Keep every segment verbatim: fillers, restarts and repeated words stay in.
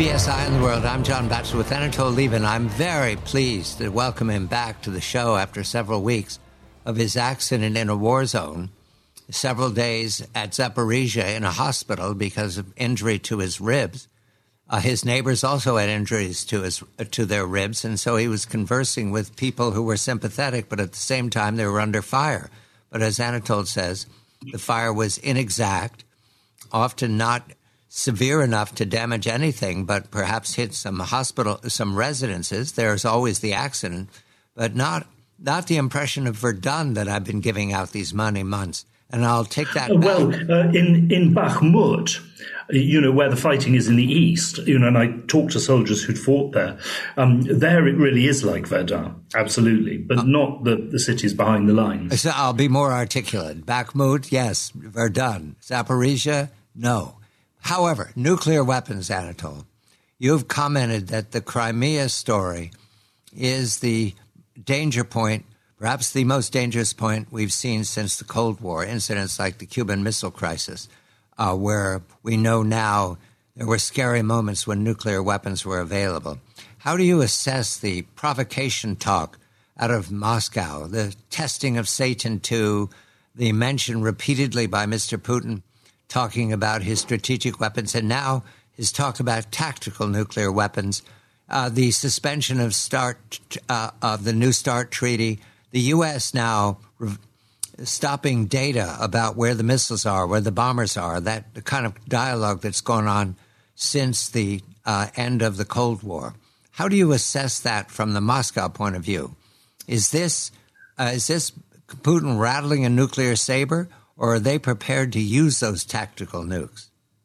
P S I in the World. I'm John Batchelor with Anatol Lieven. I'm very pleased to welcome him back to the show after several weeks of his accident in a war zone, several days at Zaporizhia in a hospital because of injury to his ribs. Uh, his neighbors also had injuries to his uh, to their ribs, and so he was conversing with people who were sympathetic, but at the same time they were under fire. But as Anatol says, the fire was inexact, often not severe enough to damage anything, but perhaps hit some hospital, some residences. There's always the accident, but not not the impression of Verdun that I've been giving out these many months. And I'll take that back. Well, uh, in, in Bakhmut, you know, where the fighting is in the east, you know, and I talked to soldiers who'd fought there, um, there it really is like Verdun, absolutely, but uh, not the, the cities behind the lines. So I'll be more articulate. Bakhmut, yes. Verdun. Zaporizhia, no. However, nuclear weapons, Anatol, you've commented that the Crimea story is the danger point, perhaps the most dangerous point we've seen since the Cold War, incidents like the Cuban Missile Crisis, uh, where we know now there were scary moments when nuclear weapons were available. How do you assess the provocation talk out of Moscow, the testing of Satan two, the mention repeatedly by Mister Putin talking about his strategic weapons, and now his talk about tactical nuclear weapons, uh, the suspension of START uh, of the New START treaty, the U S now re- stopping data about where the missiles are, where the bombers are, that the kind of dialogue that's gone on since the uh, end of the Cold War. How do you assess that from the Moscow point of view? Is this uh, is this Putin rattling a nuclear saber, or are they prepared to use those tactical nukes?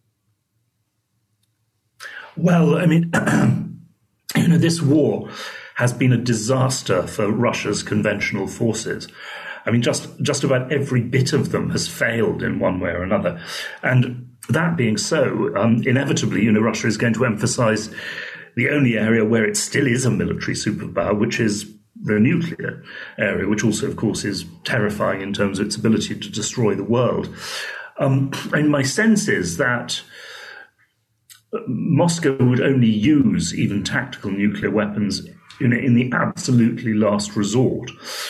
Well, I mean, you know, this war has been a disaster for Russia's conventional forces. I mean, just, just about every bit of them has failed in one way or another. And that being so, um, inevitably, you know, Russia is going to emphasize the only area where it still is a military superpower, which is the nuclear area, which also, of course, is terrifying in terms of its ability to destroy the world. Um, and my sense is that Moscow would only use even tactical nuclear weapons in, in the absolutely last resort,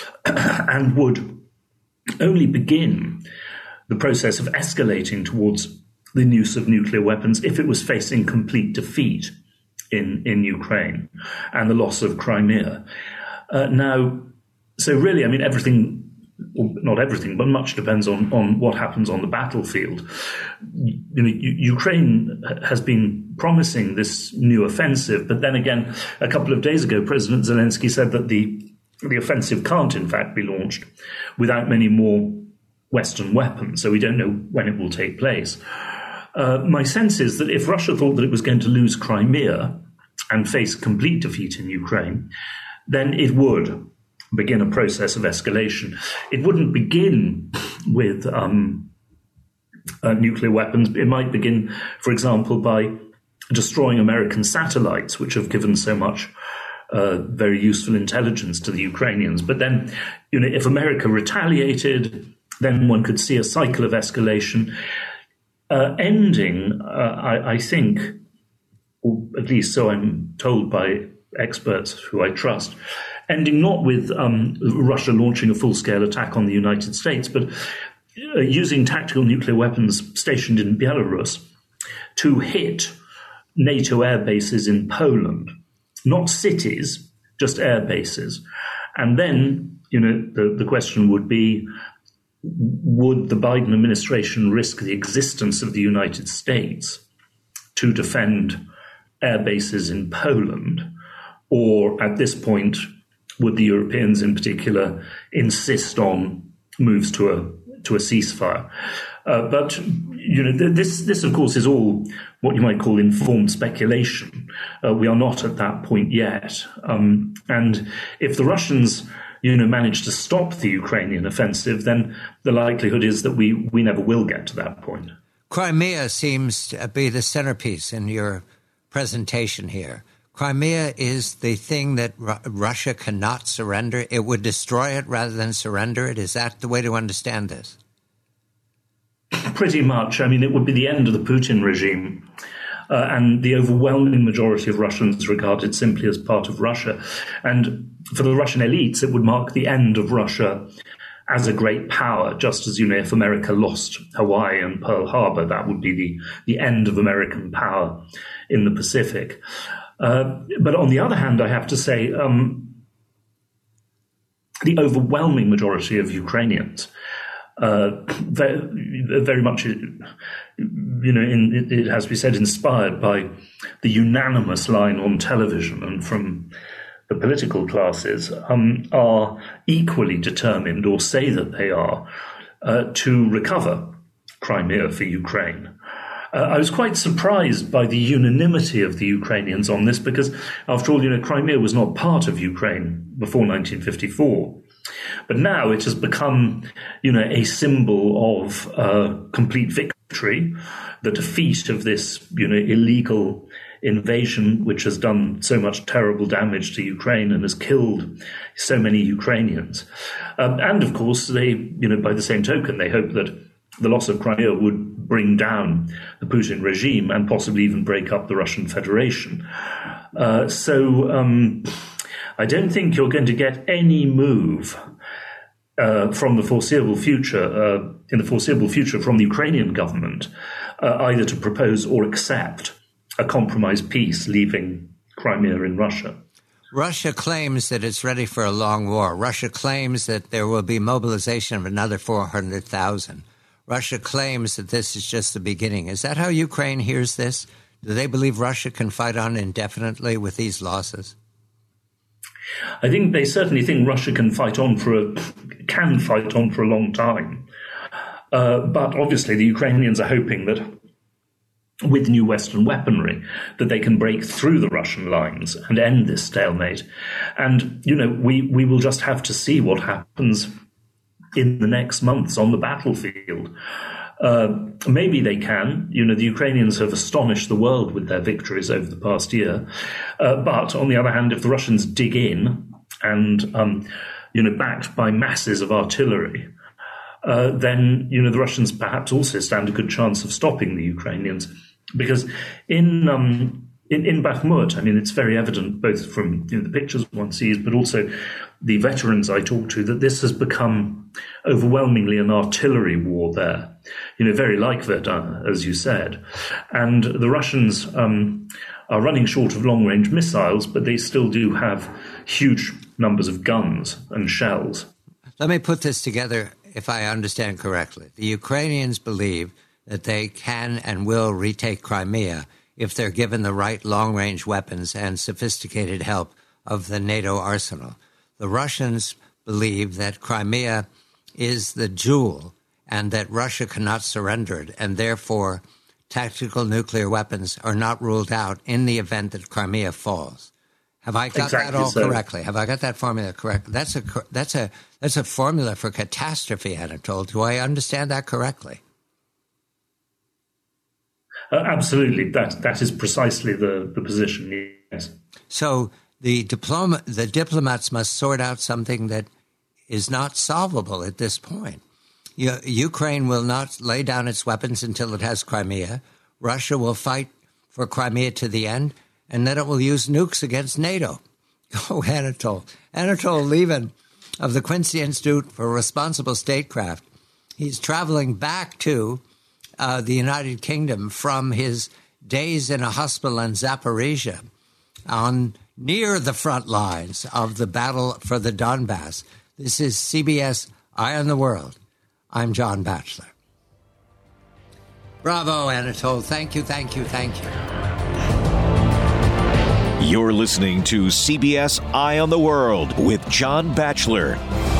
and would only begin the process of escalating towards the use of nuclear weapons if it was facing complete defeat in, in Ukraine and the loss of Crimea. Uh, now, so really, I mean, everything, well, not everything, but much depends on, on what happens on the battlefield. You know, U- Ukraine has been promising this new offensive, but then again, a couple of days ago, President Zelensky said that the the offensive can't, in fact, be launched without many more Western weapons, so we don't know when it will take place. Uh, my sense is that if Russia thought that it was going to lose Crimea and face complete defeat in Ukraine, then it would begin a process of escalation. It wouldn't begin with um, uh, nuclear weapons. It might begin, for example, by destroying American satellites, which have given so much uh, very useful intelligence to the Ukrainians. But then, you know, if America retaliated, then one could see a cycle of escalation, uh, ending, uh, I, I think, or at least so I'm told by experts who I trust, ending not with um, Russia launching a full-scale attack on the United States, but uh, using tactical nuclear weapons stationed in Belarus to hit NATO air bases in Poland, not cities, just air bases. And then, you know, the, the question would be, would the Biden administration risk the existence of the United States to defend air bases in Poland? Or at this point, would the Europeans in particular insist on moves to a to a ceasefire? Uh, but you know, th- this this of course is all what you might call informed speculation. Uh, we are not at that point yet. Um, and if the Russians, you know, manage to stop the Ukrainian offensive, then the likelihood is that we we never will get to that point. Crimea seems to be the centerpiece in your presentation here. Crimea is the thing that Ru- Russia cannot surrender. It would destroy it rather than surrender it. Is that the way to understand this? Pretty much. I mean, it would be the end of the Putin regime. uh, and the overwhelming majority of Russians regard it simply as part of Russia. And for the Russian elites, it would mark the end of Russia as a great power, just as, you know, if America lost Hawaii and Pearl Harbor, that would be the, the end of American power in the Pacific. Uh, but on the other hand, I have to say, um, the overwhelming majority of Ukrainians, uh, very, very much, you know, in, it, it has to be said, inspired by the unanimous line on television and from the political classes, um, are equally determined, or say that they are, uh, to recover Crimea for Ukraine. Uh, I was quite surprised by the unanimity of the Ukrainians on this because, after all, you know, Crimea was not part of Ukraine before nineteen fifty-four. But now it has become, you know, a symbol of uh, complete victory, the defeat of this, you know, illegal invasion, which has done so much terrible damage to Ukraine and has killed so many Ukrainians. Um, and of course, they, you know, by the same token, they hope that the loss of Crimea would bring down the Putin regime and possibly even break up the Russian Federation. Uh, so um, I don't think you're going to get any move uh, from the foreseeable future, uh, in the foreseeable future from the Ukrainian government, uh, either to propose or accept a compromise peace leaving Crimea in Russia. Russia claims that it's ready for a long war. Russia claims that there will be mobilization of another four hundred thousand. Russia claims that this is just the beginning. Is that how Ukraine hears this? Do they believe Russia can fight on indefinitely with these losses? I think they certainly think Russia can fight on for a can fight on for a long time. Uh, but obviously the Ukrainians are hoping that with new Western weaponry, that they can break through the Russian lines and end this stalemate. And, you know, we, we will just have to see what happens in the next months on the battlefield. Uh, maybe they can. You know, the Ukrainians have astonished the world with their victories over the past year. Uh, but on the other hand, if the Russians dig in and, um, you know, backed by masses of artillery, uh, then, you know, the Russians perhaps also stand a good chance of stopping the Ukrainians. Because in um, in, in Bakhmut, I mean, it's very evident both from, you know, the pictures one sees, but also the veterans I talk to, that this has become overwhelmingly an artillery war there, you know, very like Verdun, as you said. And the Russians um, are running short of long-range missiles, but they still do have huge numbers of guns and shells. Let me put this together, if I understand correctly. The Ukrainians believe that they can and will retake Crimea if they're given the right long-range weapons and sophisticated help of the NATO arsenal. The Russians believe that Crimea is the jewel and that Russia cannot surrender it, and therefore tactical nuclear weapons are not ruled out in the event that Crimea falls. Have I got exactly that all so. correctly? Have I got that formula correct? That's a that's a that's a formula for catastrophe, Anatol. Do I understand that correctly? Uh, absolutely. That that is precisely the, the position, yes. So the diploma, the diplomats must sort out something that is not solvable at this point. You, Ukraine will not lay down its weapons until it has Crimea. Russia will fight for Crimea to the end, and then it will use nukes against NATO. Oh, Anatol. Anatol Lieven of the Quincy Institute for Responsible Statecraft. He's traveling back to uh, the United Kingdom from his days in a hospital in Zaporizhia on near the front lines of the battle for the Donbass. This is C B S Eye on the World. I'm John Batchelor. Bravo, Anatol. Thank you, thank you, thank you. You're listening to C B S Eye on the World with John Batchelor.